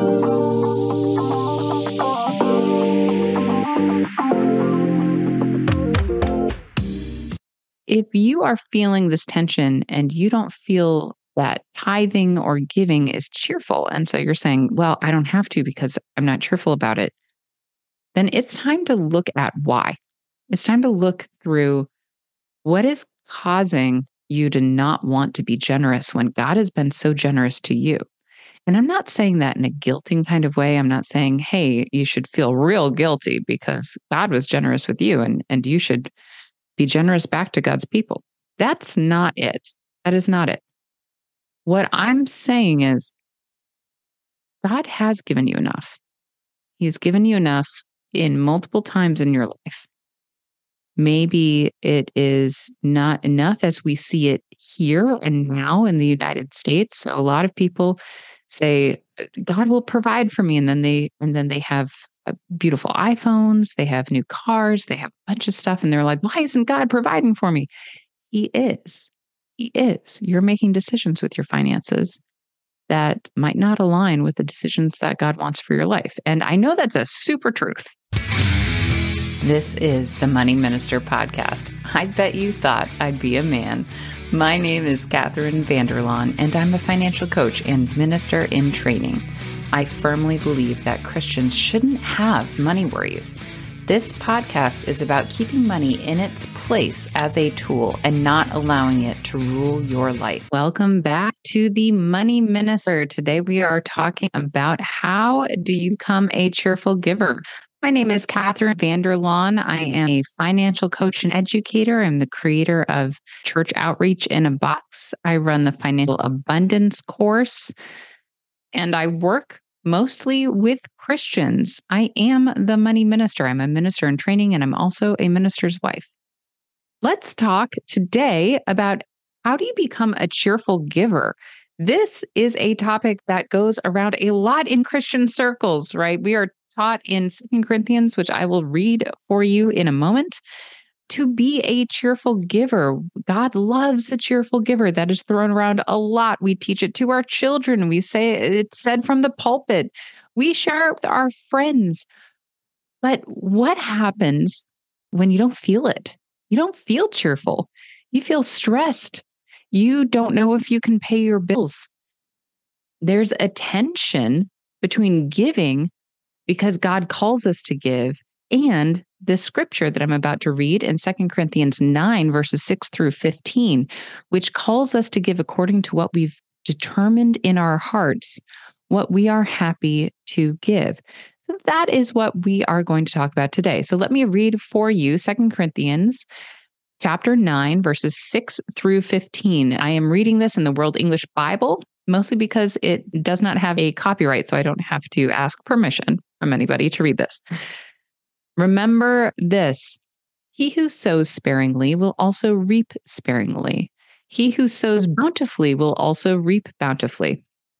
If you are feeling this tension and you don't feel that tithing or giving is cheerful, and so you're saying, well, I don't have to because I'm not cheerful about it, then it's time to look at why. It's time to look through what is causing you to not want to be generous when God has been so generous to you. And I'm not saying that in a guilting kind of way. I'm not saying, hey, you should feel real guilty because God was generous with you and you should be generous back to God's people. That's not it. That is not it. What I'm saying is God has given you enough. He's given you enough in multiple times in your life. Maybe it is not enough as we see it here and now in the United States. So a lot of people say God will provide for me, and then they have beautiful iPhones, they have new cars, they have a bunch of stuff, and they're like, "Why isn't God providing for me?" He is. He is. You're making decisions with your finances that might not align with the decisions that God wants for your life. And I know that's a super truth. This is the Money Minister Podcast. I bet you thought I'd be a man. My name is Catherine Vanderlaan, and I'm a financial coach and minister in training. I firmly believe that Christians shouldn't have money worries. This podcast is about keeping money in its place as a tool and not allowing it to rule your life. Welcome back to the Money Minister. Today we are talking about how do you become a cheerful giver? My name is Catherine Vanderlaan. I am a financial coach and educator. I'm the creator of Church Outreach in a Box. I run the Financial Abundance course, and I work mostly with Christians. I am the money minister. I'm a minister in training, and I'm also a minister's wife. Let's talk today about how do you become a cheerful giver? This is a topic that goes around a lot in Christian circles, right? We are taught in 2 Corinthians, which I will read for you in a moment, to be a cheerful giver. God loves a cheerful giver. That is thrown around a lot. We teach it to our children. We say it's said from the pulpit. We share it with our friends. But what happens when you don't feel it? You don't feel cheerful. You feel stressed. You don't know if you can pay your bills. There's a tension between giving because God calls us to give, and the scripture that I'm about to read in 2 Corinthians 9, verses 6 through 15, which calls us to give according to what we've determined in our hearts, what we are happy to give. So that is what we are going to talk about today. So let me read for you 2 Corinthians chapter 9, verses 6 through 15. I am reading this in the World English Bible, mostly because it does not have a copyright, so I don't have to ask permission from anybody to read this. Remember this: he who sows sparingly will also reap sparingly. He who sows bountifully will also reap bountifully.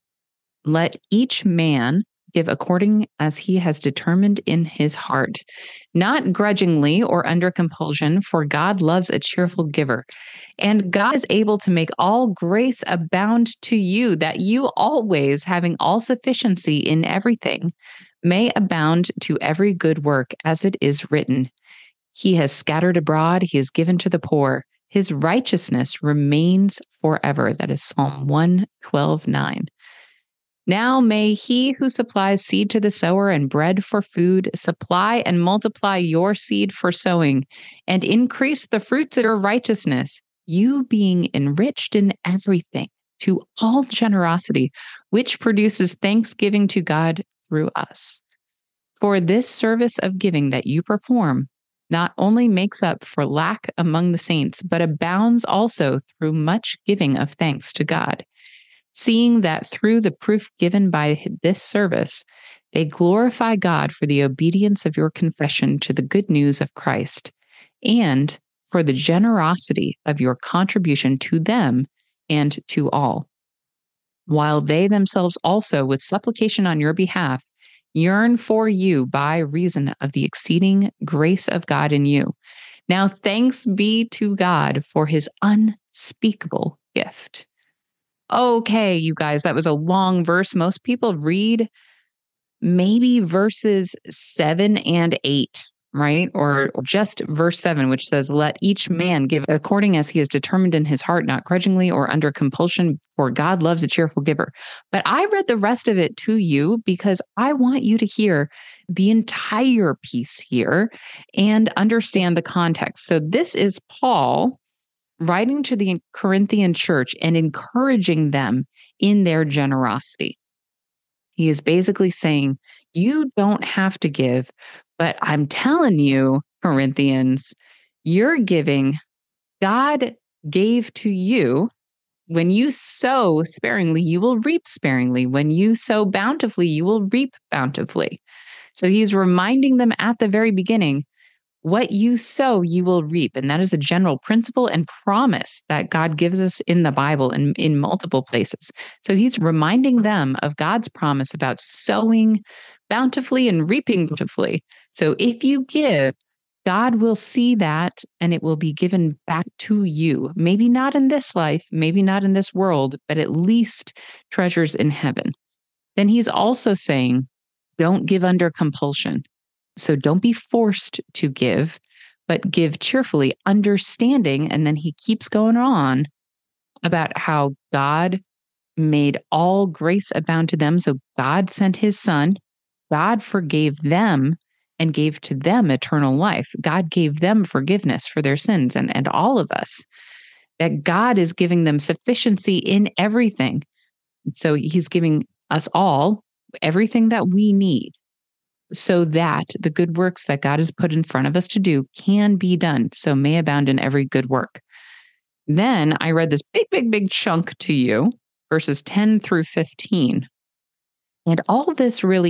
Let each man give according as he has determined in his heart, not grudgingly or under compulsion, for God loves a cheerful giver. And God is able to make all grace abound to you, that you always, having all sufficiency in everything, may abound to every good work, as it is written, He has scattered abroad, He has given to the poor. His righteousness remains forever. That is Psalm 112:9. Now may He who supplies seed to the sower and bread for food supply and multiply your seed for sowing and increase the fruits of your righteousness, you being enriched in everything to all generosity, which produces thanksgiving to God through us. For this service of giving that you perform not only makes up for lack among the saints, but abounds also through much giving of thanks to God, seeing that through the proof given by this service, they glorify God for the obedience of your confession to the good news of Christ, and for the generosity of your contribution to them and to all, while they themselves also, with supplication on your behalf, yearn for you by reason of the exceeding grace of God in you. Now thanks be to God for His unspeakable gift. Okay, you guys, that was a long verse. Most people read maybe verses 7 and 8, right? Or just verse 7, which says, "Let each man give according as he has determined in his heart, not grudgingly or under compulsion, for God loves a cheerful giver." But I read the rest of it to you because I want you to hear the entire piece here and understand the context. So this is Paul writing to the Corinthian church and encouraging them in their generosity. He is basically saying, you don't have to give, but I'm telling you, Corinthians, you're giving. God gave to you. When you sow sparingly, you will reap sparingly. When you sow bountifully, you will reap bountifully. So he's reminding them at the very beginning, what you sow, you will reap. And that is a general principle and promise that God gives us in the Bible and in multiple places. So he's reminding them of God's promise about sowing bountifully and reaping bountifully. So if you give, God will see that and it will be given back to you. Maybe not in this life, maybe not in this world, but at least treasures in heaven. Then he's also saying, don't give under compulsion. So don't be forced to give, but give cheerfully, understanding. And then he keeps going on about how God made all grace abound to them. So God sent his son, God forgave them and gave to them eternal life. God gave them forgiveness for their sins and all of us, that God is giving them sufficiency in everything. So he's giving us all everything that we need, so that the good works that God has put in front of us to do can be done. So may abound in every good work. Then I read this big chunk to you, verses 10 through 15. And all this really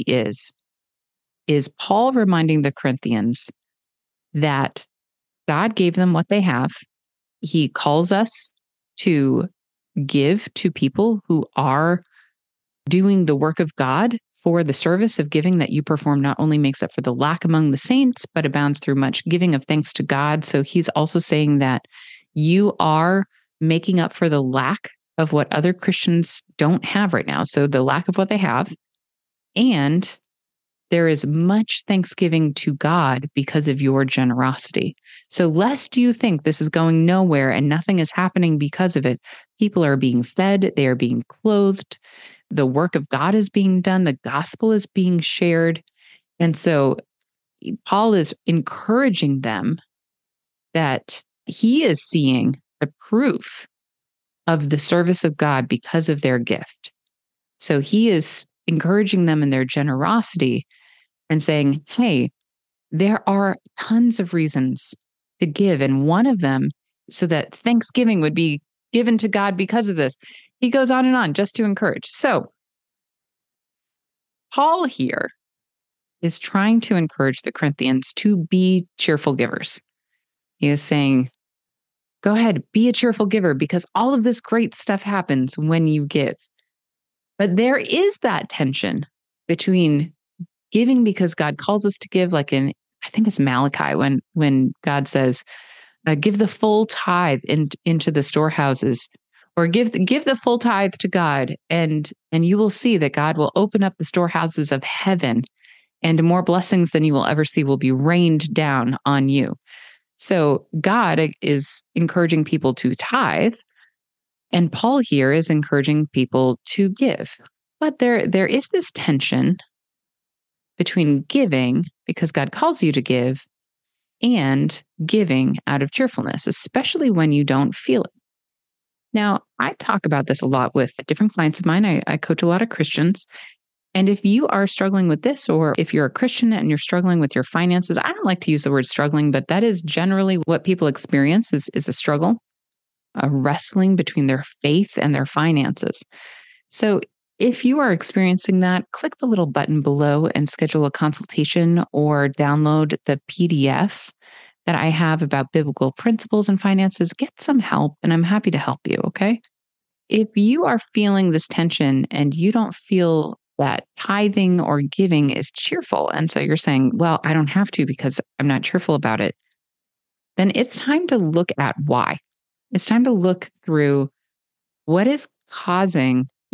is Paul reminding the Corinthians that God gave them what they have. He calls us to give to people who are doing the work of God. For the service of giving that you perform not only makes up for the lack among the saints, but abounds through much giving of thanks to God. So he's also saying that you are making up for the lack of what other Christians don't have right now. So the lack of what they have. And there is much thanksgiving to God because of your generosity. So lest you think this is going nowhere and nothing is happening because of it, people are being fed, they are being clothed. The work of God is being done. The gospel is being shared. And so Paul is encouraging them that he is seeing the proof of the service of God because of their gift. So he is encouraging them in their generosity and saying, hey, there are tons of reasons to give. And one of them, so that thanksgiving would be given to God because of this. He goes on and on just to encourage. So Paul here is trying to encourage the Corinthians to be cheerful givers. He is saying, go ahead, be a cheerful giver because all of this great stuff happens when you give. But there is that tension between giving because God calls us to give, like in, I think it's Malachi, when God says, give the full tithe into the storehouses, or give the full tithe to God, and you will see that God will open up the storehouses of heaven, and more blessings than you will ever see will be rained down on you. So God is encouraging people to tithe, and Paul here is encouraging people to give. But there is this tension between giving because God calls you to give and giving out of cheerfulness, especially when you don't feel it. Now, I talk about this a lot with different clients of mine. I coach a lot of Christians. And if you are struggling with this, or if you're a Christian and you're struggling with your finances, I don't like to use the word struggling, but that is generally what people experience is a struggle, a wrestling between their faith and their finances. So if you are experiencing that, click the little button below and schedule a consultation or download the PDF that I have about biblical principles and finances. Get some help, and I'm happy to help you, okay? If you are feeling this tension and you don't feel that tithing or giving is cheerful, and so you're saying, well, I don't have to because I'm not cheerful about it, then it's time to look at why. It's time to look through what is causing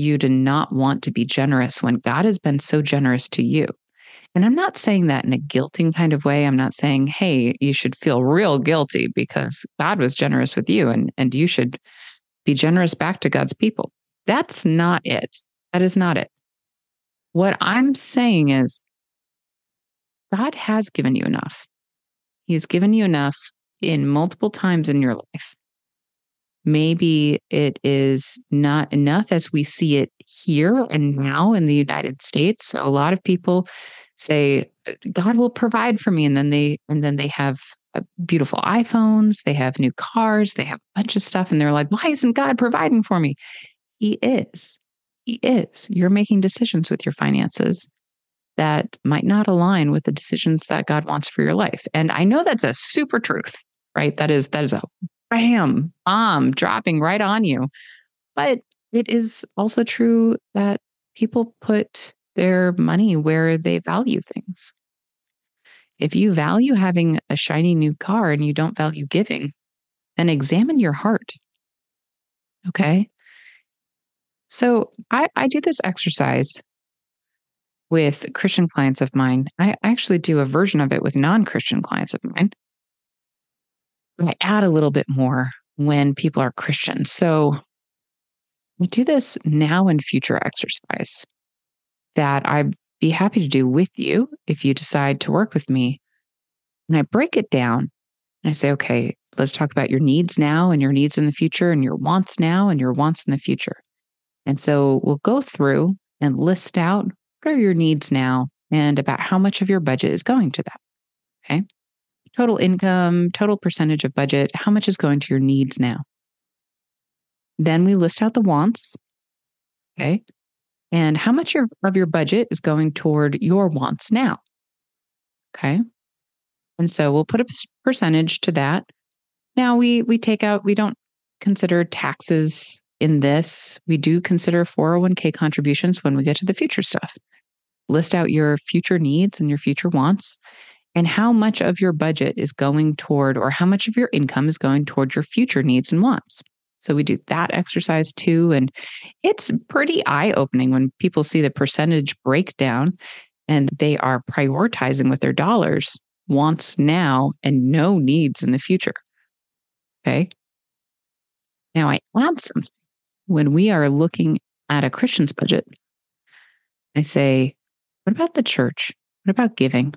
you to not want to be generous when God has been so generous to you. And I'm not saying that in a guilting kind of way. I'm not saying, hey, you should feel real guilty because God was generous with you and you should be generous back to God's people. That's not it. That is not it. What I'm saying is God has given you enough. He's given you enough in multiple times in your life. Maybe it is not enough as we see it here and now in the United States. So a lot of people say God will provide for me, and then they have beautiful iPhones, they have new cars, they have a bunch of stuff, and they're like, "Why isn't God providing for me?" He is. He is. You're making decisions with your finances that might not align with the decisions that God wants for your life. And I know that's a super truth, right? That is a bam, bomb dropping right on you. But it is also true that people put their money where they value things. If you value having a shiny new car and you don't value giving, then examine your heart. Okay. So I do this exercise with Christian clients of mine. I actually do a version of it with non Christian clients of mine. I add a little bit more when people are Christian. So we do this now and future exercise that I'd be happy to do with you if you decide to work with me. And I break it down and I say, okay, let's talk about your needs now and your needs in the future and your wants now and your wants in the future. And so we'll go through and list out what are your needs now and about how much of your budget is going to that. Okay. Total income, total percentage of budget, how much is going to your needs now? Then we list out the wants. Okay. And how much of your budget is going toward your wants now? Okay. And so we'll put a percentage to that. Now we take out, we don't consider taxes in this. We do consider 401k contributions when we get to the future stuff. List out your future needs and your future wants and how much of your budget is going toward, or how much of your income is going toward your future needs and wants. So we do that exercise too. And it's pretty eye-opening when people see the percentage breakdown and they are prioritizing with their dollars wants now and no needs in the future. Okay. Now I add something. When we are looking at a Christian's budget, I say, what about the church? What about giving?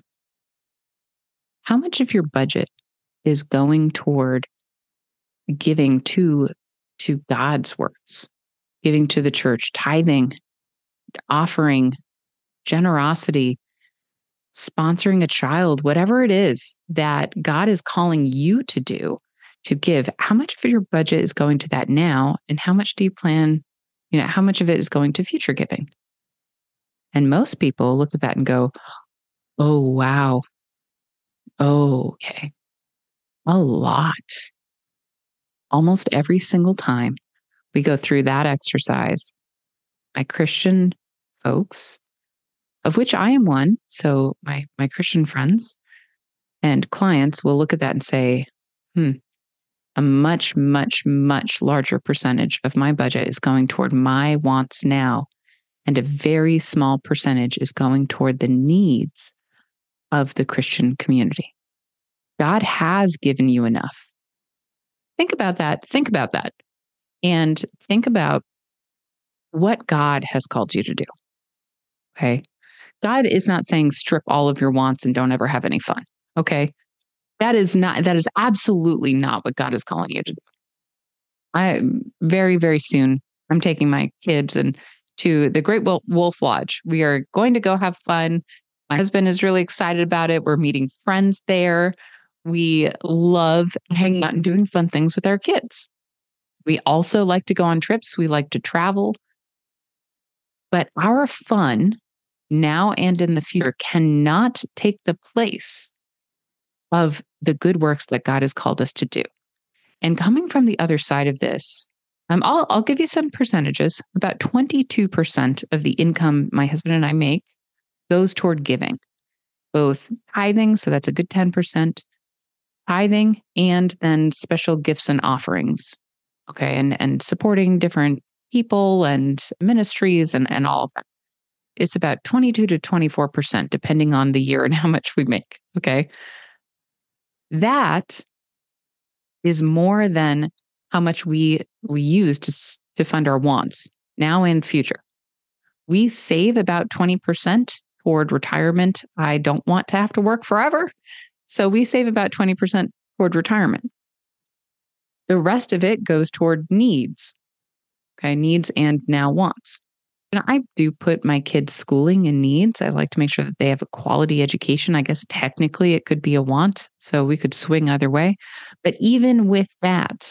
How much of your budget is going toward giving to God's works, giving to the church, tithing, offering, generosity, sponsoring a child, whatever it is that God is calling you to do, to give? How much of your budget is going to that now? And how much do you plan, how much of it is going to future giving? And most people look at that and go, oh, wow. Oh, okay. A lot. Almost every single time we go through that exercise, my Christian folks, of which I am one, so my Christian friends and clients will look at that and say, a much, much, much larger percentage of my budget is going toward my wants now, and a very small percentage is going toward the needs of the Christian community. God has given you enough. Think about that. Think about that. And think about what God has called you to do. Okay. God is not saying strip all of your wants and don't ever have any fun. Okay. That is absolutely not what God is calling you to do. Very, very soon, I'm taking my kids and to the Great Wolf Lodge. We are going to go have fun. My husband is really excited about it. We're meeting friends there. We love hanging out and doing fun things with our kids. We also like to go on trips. We like to travel. But our fun now and in the future cannot take the place of the good works that God has called us to do. And coming from the other side of this, I'll give you some percentages. About 22% of the income my husband and I make goes toward giving, both tithing, so that's a good 10%, tithing, and then special gifts and offerings. Okay, and supporting different people and ministries and all of that. It's about 22 to 24%, depending on the year and how much we make. Okay. That is more than how much we use to fund our wants now and future. We save about 20% toward retirement. I don't want to have to work forever. So we save about 20% toward retirement. The rest of it goes toward needs. Okay. Needs and now wants. And I do put my kids' schooling in needs. I like to make sure that they have a quality education. I guess technically it could be a want. So we could swing either way. But even with that,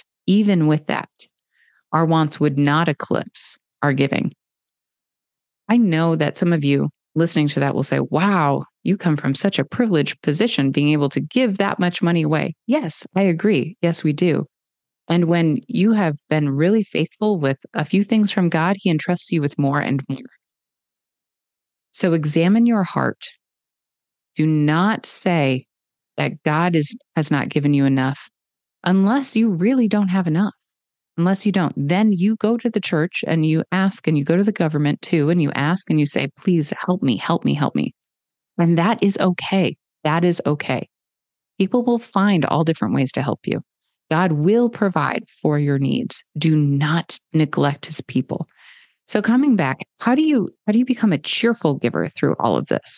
our wants would not eclipse our giving. I know that some of you listening to that will say, wow, you come from such a privileged position being able to give that much money away. Yes, I agree. Yes, we do. And when you have been really faithful with a few things from God, He entrusts you with more and more. So examine your heart. Do not say that God has not given you enough unless you really don't have enough. Unless you don't, then you go to the church and you ask, and you go to the government too, and you ask and you say, please help me, help me, help me. And that is okay. That is okay. People will find all different ways to help you. God will provide for your needs. Do not neglect His people. So coming back, how do you become a cheerful giver through all of this?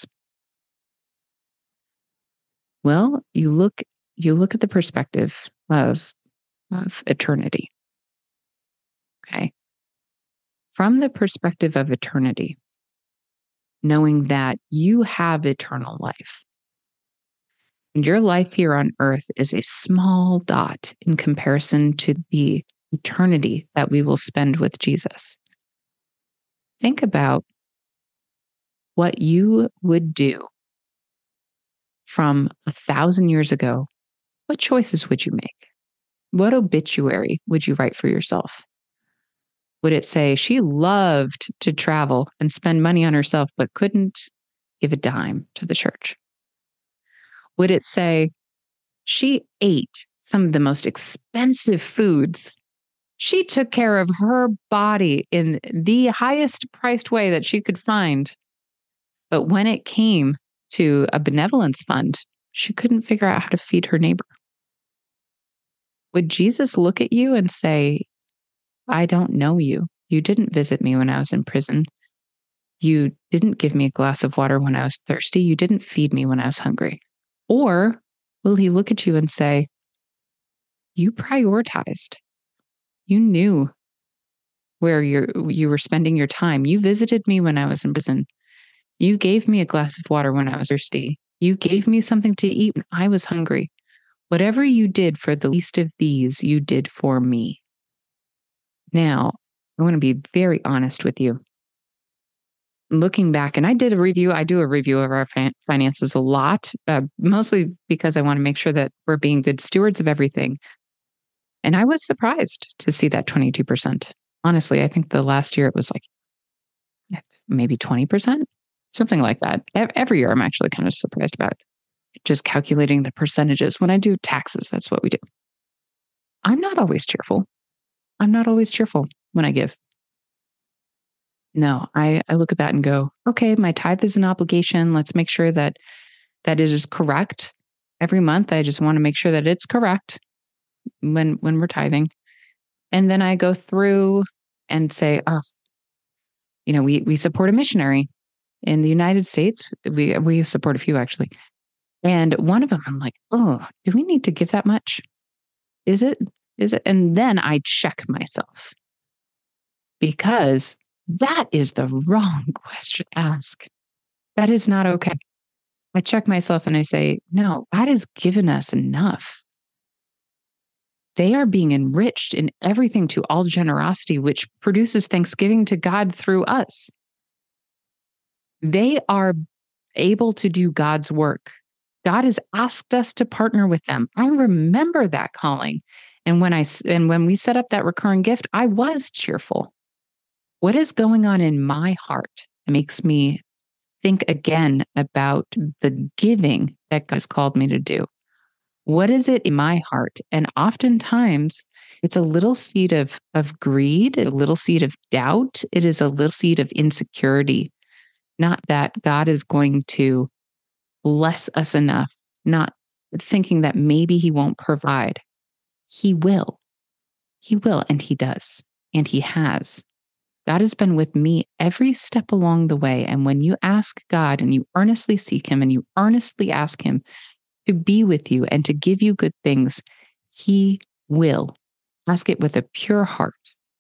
Well, you look at the perspective of eternity. Okay. From the perspective of eternity, knowing that you have eternal life. And your life here on earth is a small dot in comparison to the eternity that we will spend with Jesus. Think about what you would do from 1,000 years ago. What choices would you make? What obituary would you write for yourself? Would it say she loved to travel and spend money on herself, but couldn't give a dime to the church? Would it say she ate some of the most expensive foods? She took care of her body in the highest priced way that she could find. But when it came to a benevolence fund, she couldn't figure out how to feed her neighbor. Would Jesus look at you and say, I don't know you. You didn't visit me when I was in prison. You didn't give me a glass of water when I was thirsty. You didn't feed me when I was hungry. Or will He look at you and say, you prioritized. You knew where you were spending your time. You visited me when I was in prison. You gave me a glass of water when I was thirsty. You gave me something to eat when I was hungry. Whatever you did for the least of these, you did for me. Now, I want to be very honest with you. Looking back, and I do a review of our finances a lot, mostly because I want to make sure that we're being good stewards of everything. And I was surprised to see that 22%. Honestly, I think the last year it was like maybe 20%, something like that. Every year I'm actually kind of surprised about it. Just calculating the percentages. When I do taxes, that's what we do. I'm not always cheerful. I'm not always cheerful when I give. No, I look at that and go, okay, my tithe is an obligation. Let's make sure that it is correct. Every month, I just want to make sure that it's correct when we're tithing. And then I go through and say, oh, we support a missionary in the United States. We support a few actually. And one of them, I'm like, oh, do we need to give that much? Is it? And then I check myself, because that is the wrong question to ask. That is not okay. I check myself and I say, no, God has given us enough. They are being enriched in everything to all generosity, which produces thanksgiving to God through us. They are able to do God's work. God has asked us to partner with them. I remember that calling. And when we set up that recurring gift, I was cheerful. What is going on in my heart makes me think again about the giving that God has called me to do. What is it in my heart? And oftentimes It's a little seed of greed, a little seed of doubt. It is a little seed of insecurity. Not that God is going to bless us enough, not thinking that maybe He won't provide. He will. He will, and He does, and He has. God has been with me every step along the way. And when you ask God and you earnestly seek Him and you earnestly ask Him to be with you and to give you good things, He will. Ask it with a pure heart.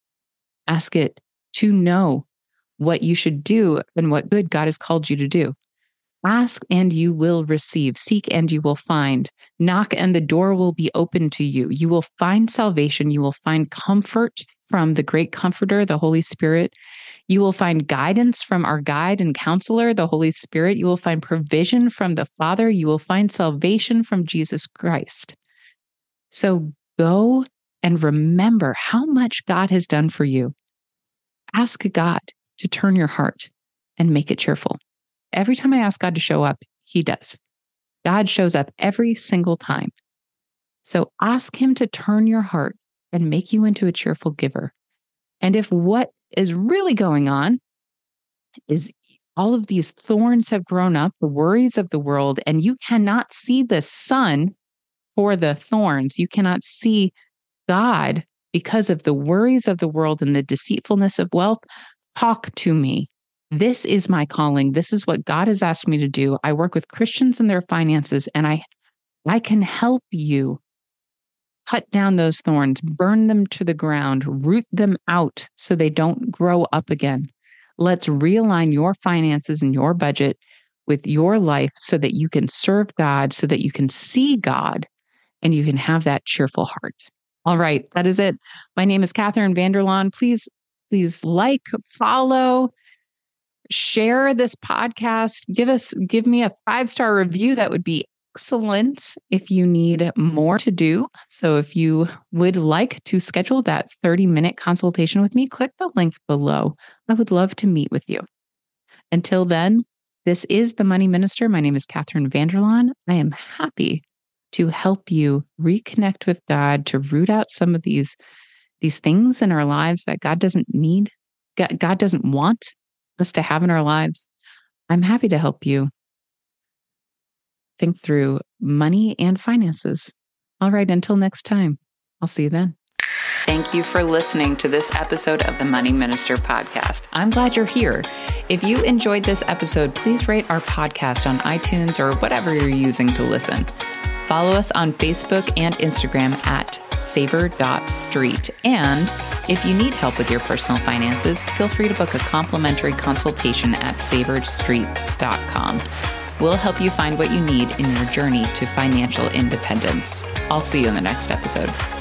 Ask it to know what you should do and what good God has called you to do. Ask and you will receive. Seek and you will find. Knock and the door will be open to you. You will find salvation. You will find comfort from the great comforter, the Holy Spirit. You will find guidance from our guide and counselor, the Holy Spirit. You will find provision from the Father. You will find salvation from Jesus Christ. So go and remember how much God has done for you. Ask God to turn your heart and make it cheerful. Every time I ask God to show up, He does. God shows up every single time. So ask Him to turn your heart and make you into a cheerful giver. And if what is really going on is all of these thorns have grown up, the worries of the world, and you cannot see the sun for the thorns, you cannot see God because of the worries of the world and the deceitfulness of wealth, talk to me. This is my calling. This is what God has asked me to do. I work with Christians and their finances, and I can help you cut down those thorns, burn them to the ground, root them out so they don't grow up again. Let's realign your finances and your budget with your life so that you can serve God, so that you can see God, and you can have that cheerful heart. All right, that is it. My name is Catherine Vanderlaan. Please like, follow, share this podcast. Give me a 5-star review. That would be excellent if you need more to do. So if you would like to schedule that 30-minute consultation with me, click the link below. I would love to meet with you. Until then, this is The Money Minister. My name is Catherine Vanderlaan. I am happy to help you reconnect with God, to root out some of these things in our lives that God doesn't need, God doesn't want us to have in our lives. I'm happy to help you think through money and finances. All right, until next time, I'll see you then. Thank you for listening to this episode of the Money Minister podcast. I'm glad you're here. If you enjoyed this episode, please rate our podcast on iTunes or whatever you're using to listen. Follow us on Facebook and Instagram at savor.street. And if you need help with your personal finances, feel free to book a complimentary consultation at savorstreet.com. We'll help you find what you need in your journey to financial independence. I'll see you in the next episode.